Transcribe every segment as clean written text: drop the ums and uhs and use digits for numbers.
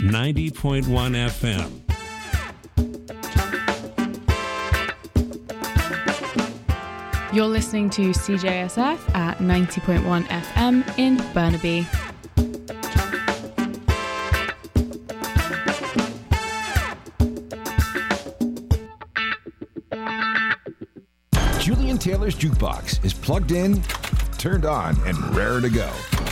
90.1 FM. You're listening to CJSF at 90.1 FM in Burnaby. Julian Taylor's Jukebox is plugged in, turned on, and raring to go.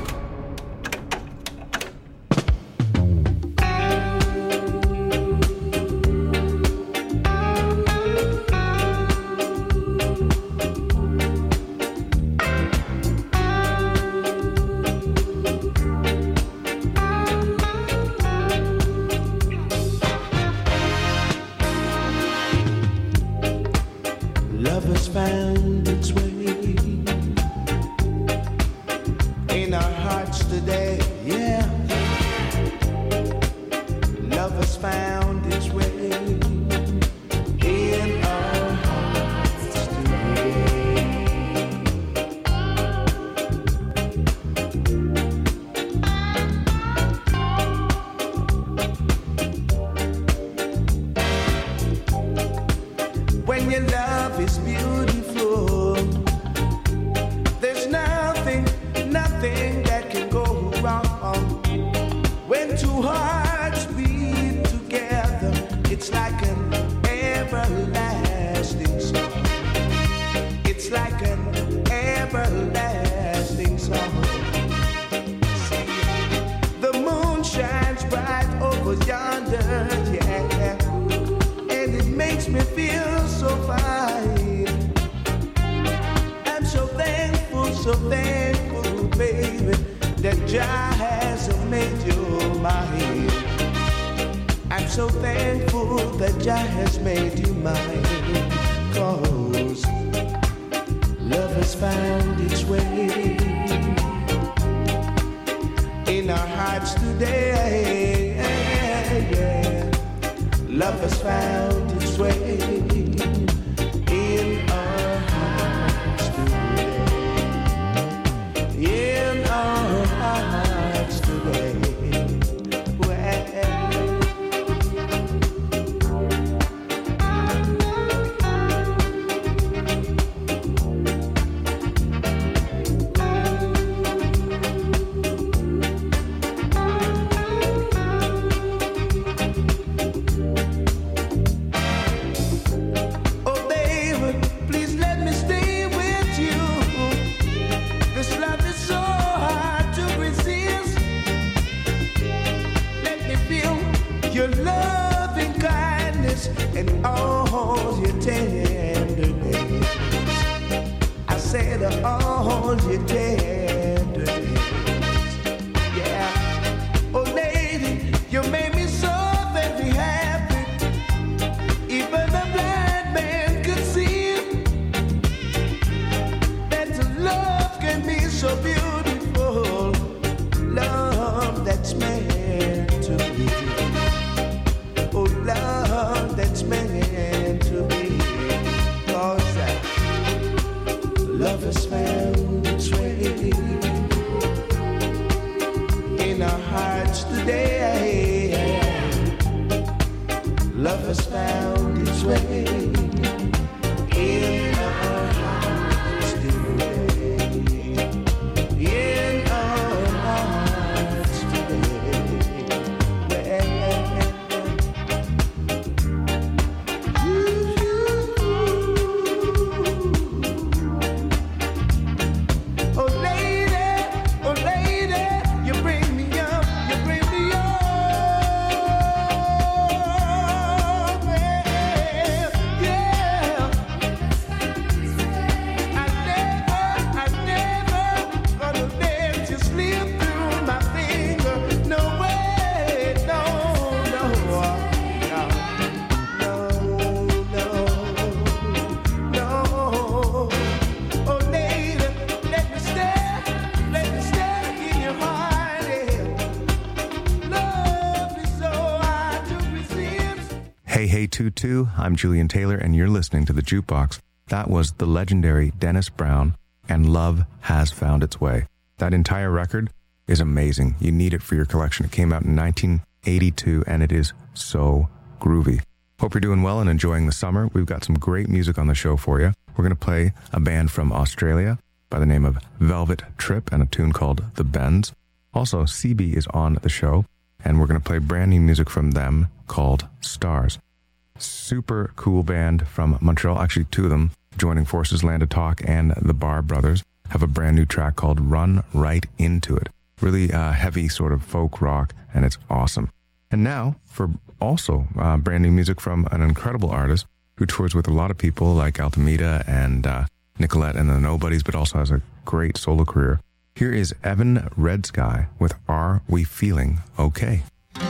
Hey 22, I'm Julian Taylor, and you're listening to The Jukebox. That was the legendary Dennis Brown, and Love Has Found Its Way. That entire record is amazing. You need it for your collection. It came out in 1982, and it is so groovy. Hope you're doing well and enjoying the summer. We've got some great music on the show for you. We're going to play a band from Australia by the name of Velvet Trip and a tune called The Bends. Also, CB is on the show, and we're going to play brand new music from them called Stars. Super cool band from Montreal. Actually, two of them joining forces, Land of Talk and the Bar Brothers, have a brand new track called Run Right Into It. Really heavy sort of folk rock, and it's awesome. And now for also brand new music from an incredible artist who tours with a lot of people like Altameda and Nicolette and the Nobodies, but also has a great solo career. Here is Evan Red Sky with Are We Feeling Okay?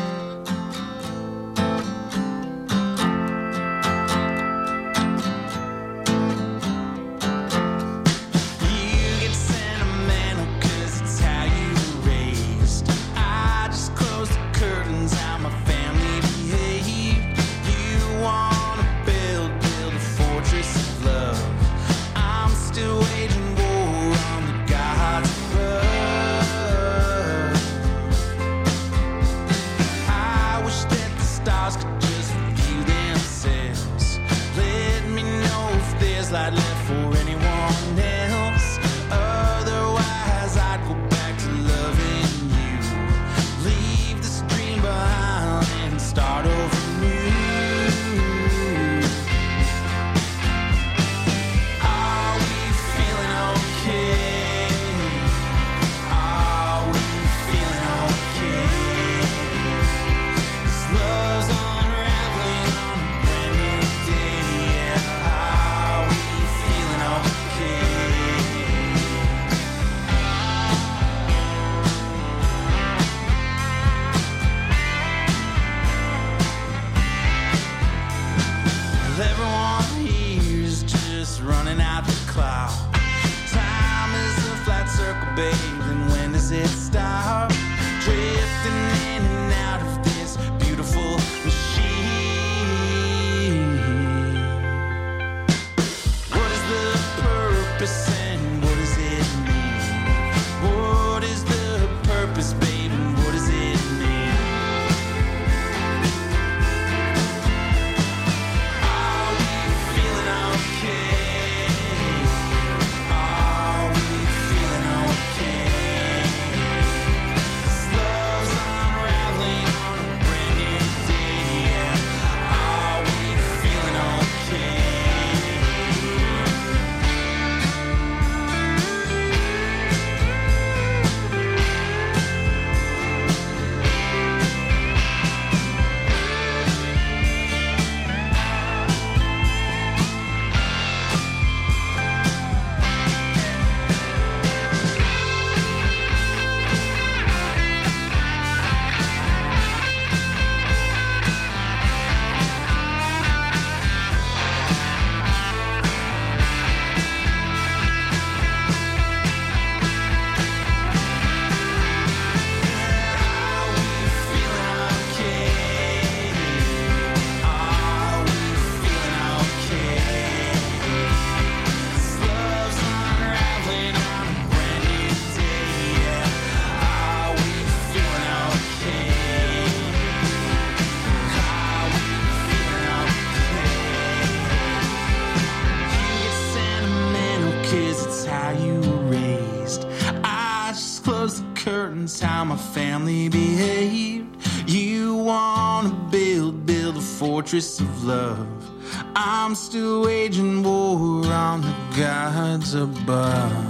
How my family behaved. You wanna build a fortress of love. I'm still waging war on the gods above.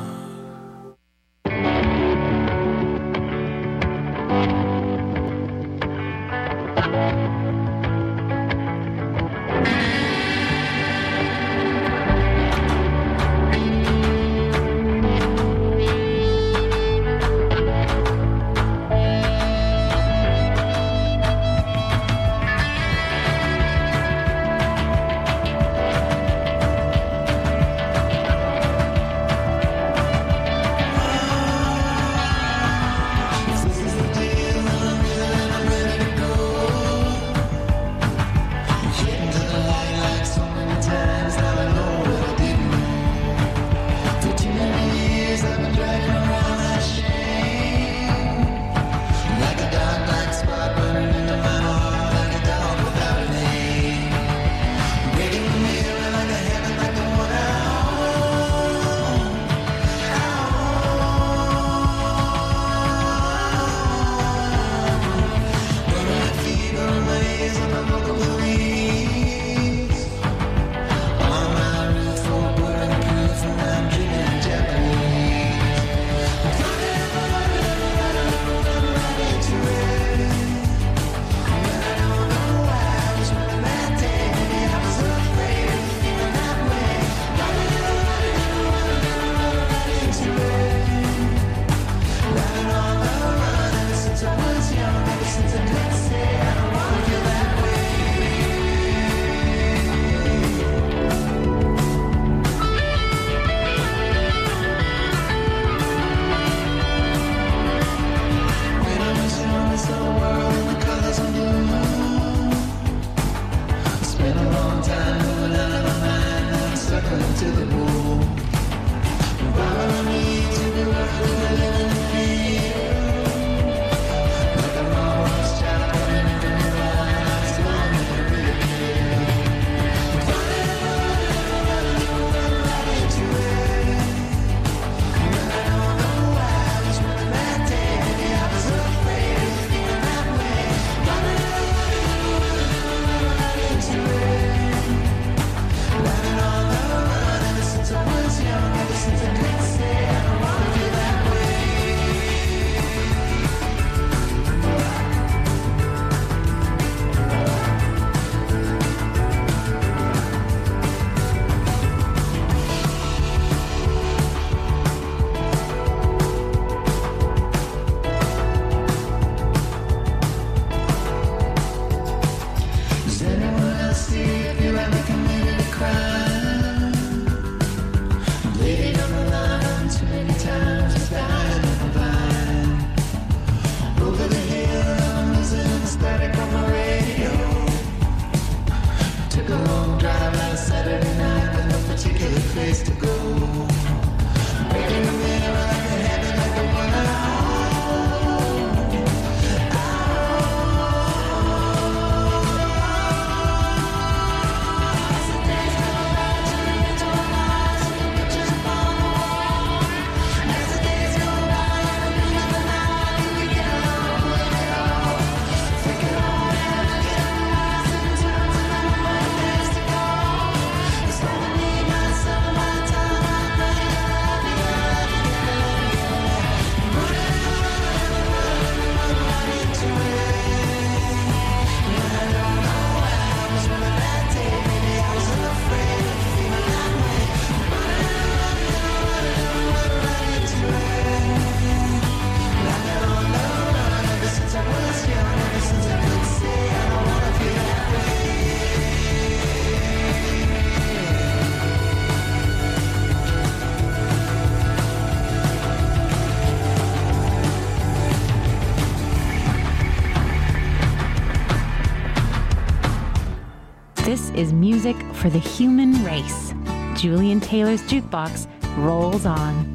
This is music for the human race. Julian Taylor's Jukebox rolls on.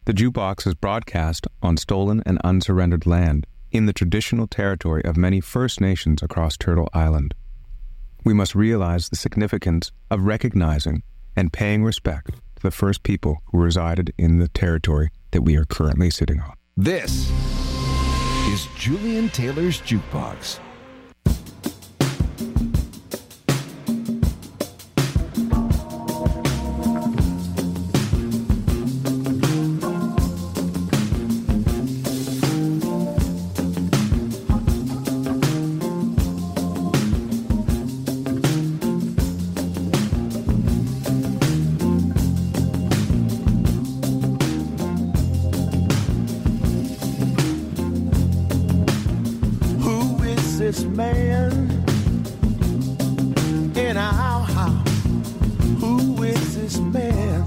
The jukebox is broadcast on stolen and unsurrendered land in the traditional territory of many First Nations across Turtle Island. We must realize the significance of recognizing and paying respect to the first people who resided in the territory that we are currently sitting on. This is Julian Taylor's Jukebox. This man in our house, who is this man?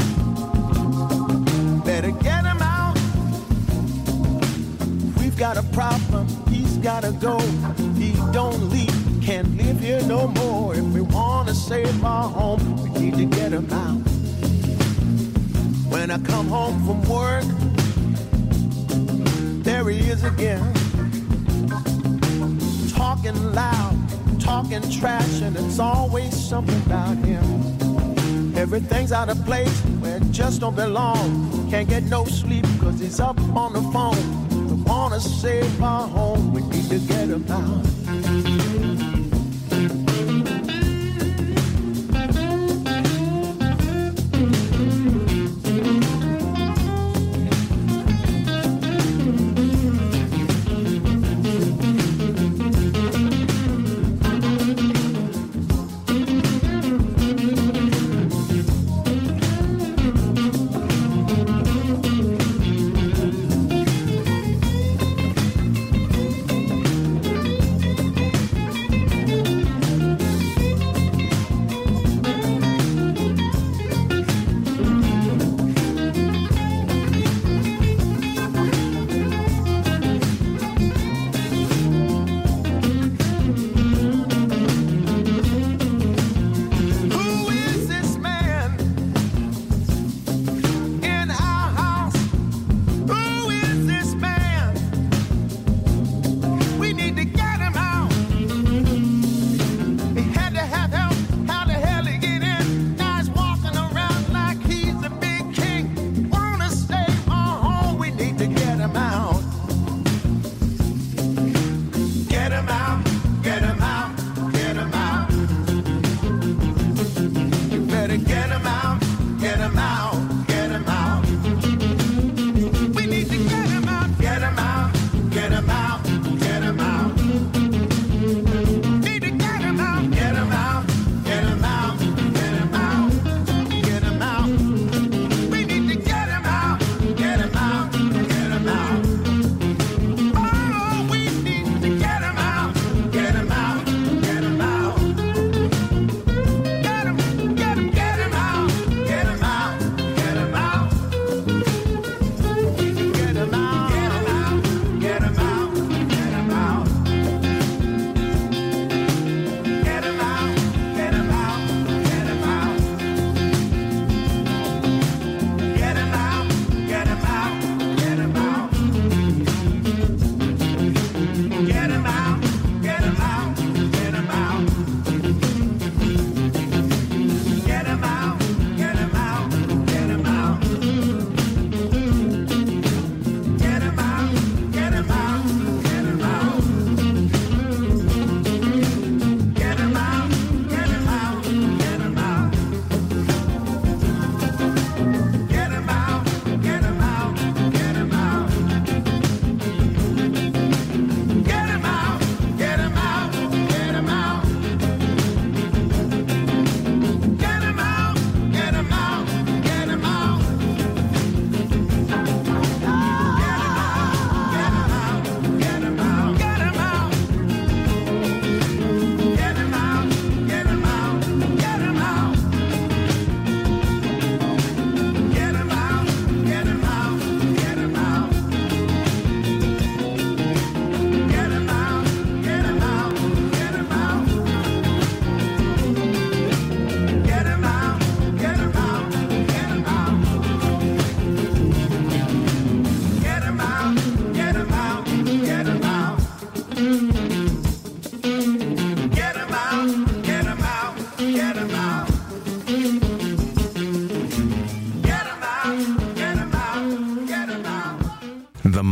Better get him out. We've got a problem, he's gotta go. He don't leave, can't live here no more. If we wanna save our home, we need to get him out. When I come home from work, there he is again. Talking loud, talking trash, and it's always something about him. Everything's out of place where it just don't belong. Can't get no sleep cause he's up on the phone. We wanna save our home, we need to get him out.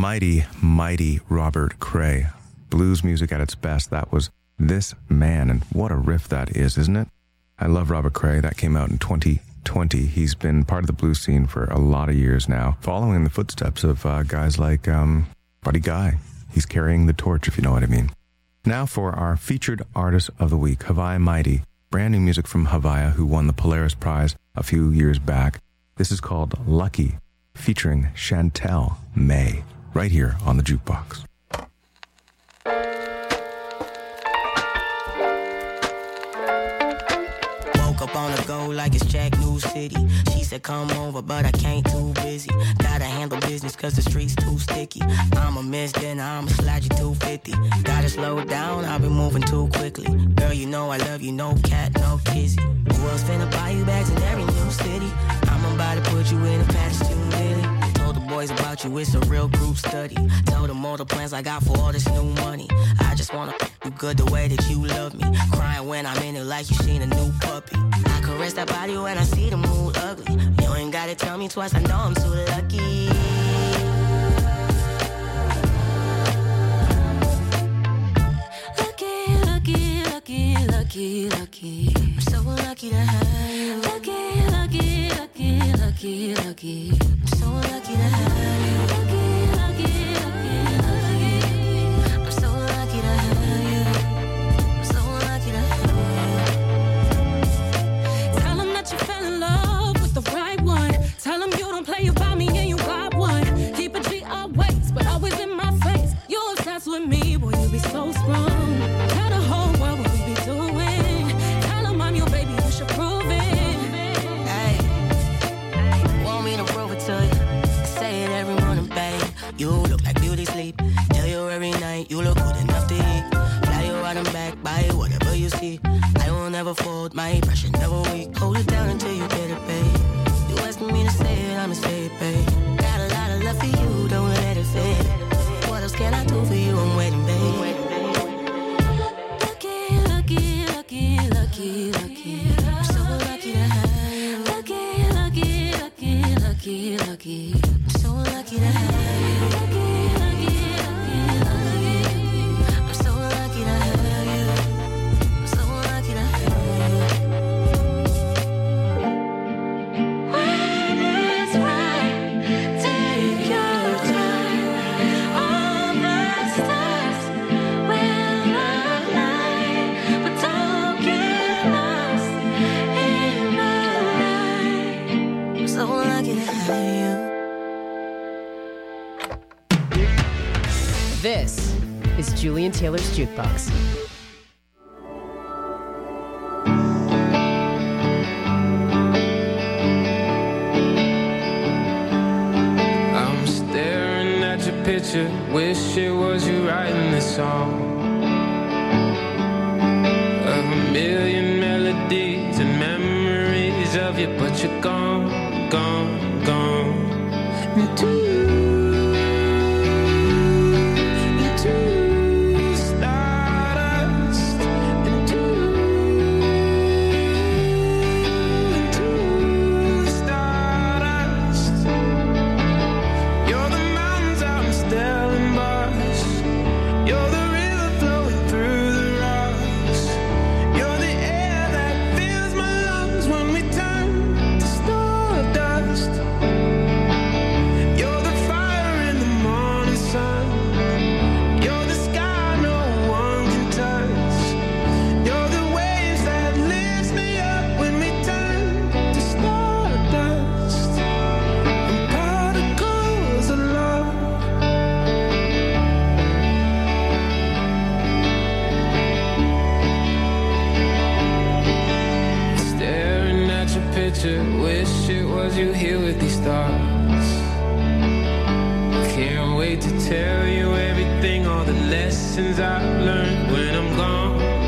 mighty, mighty Robert Cray. Blues music at its best. That was This Man, and what a riff that is, isn't it? I love Robert Cray. That came out in 2020. He's been part of the blues scene for a lot of years now, following in the footsteps of guys like Buddy Guy. He's carrying the torch, if you know what I mean. Now for our featured artist of the week, Hawaii Mighty. Brand new music from Hawaii, who won the Polaris Prize a few years back. This is called Lucky, featuring Chantel May, right here on the Jukebox. Up on the go like it's Jack New City. She said come over, but I can't, too busy. Gotta handle business cause the streets too sticky. I'ma miss dinner, I'ma slide you 250. Gotta slow down, I've been moving too quickly. Girl, you know I love you, no cat, no kizzy. Who else finna buy you bags in every new city? I'm about to put you in a package too litty. Told the boys about you, it's a real group study. Told them all the plans I got for all this new money. I just wanna you good the way that you love me. Crying when I'm in it like you seen a new puppy. I caress that body when I see the mood ugly. You ain't gotta tell me twice, I know I'm too lucky. Lucky, lucky, lucky, lucky, lucky. I'm so lucky to have you. Lucky, lucky, lucky, lucky, lucky. I'm so lucky to have you. Lucky, lucky, lucky, lucky. I'm so lucky to have you. I'm so lucky to have you. Tell him that you fell in love with the right one. Tell him you don't play about me and you got one. Keep a G always, but always in my face. You obsessed with me, boy, you be so strong. Tell the whole world what we be doing. Tell him I'm your baby, you should prove it. Hey, want me to prove it to you? I say it every morning, babe. You look like beauty sleep. Tell you every night, you look good enough to eat. Fly you out and back, buy whatever you see. I will never fold, my pressure never weak. Hold it down until you get it, babe. You asking me to say it, I'ma say it, babe. Got a lot of love for you, don't let it fade. What else can I do for you? I'm waiting, babe. Lucky, lucky, lucky, lucky, lucky. I'm so lucky to have you. Lucky, lucky, lucky, lucky, lucky. I'm so lucky to have you. Lucky, lucky, lucky, lucky. I'm so lucky to have you. I'm so lucky to have you. When it's right, take your time. All the stars will align, but don't get lost in the light. I'm so lucky to have you. This is Julian Taylor's Jukebox. I'm staring at your picture, wish it was you writing this song. Of a million melodies and memories of you, but you're gone, gone, gone. Into stardust, into stardust. You're the mountains out in Stellenbosch. You're the river flowing through the rocks. You're the air that fills my lungs when we turn to stardust. You're the fire in the morning sun. You're the sky no one can touch. You're the waves that lift me up when we turn to stardust. And particles of love. Staring at your picture, wish it was you here with these stars. Can't wait to tell you everything, all the lessons I've learned when I'm gone.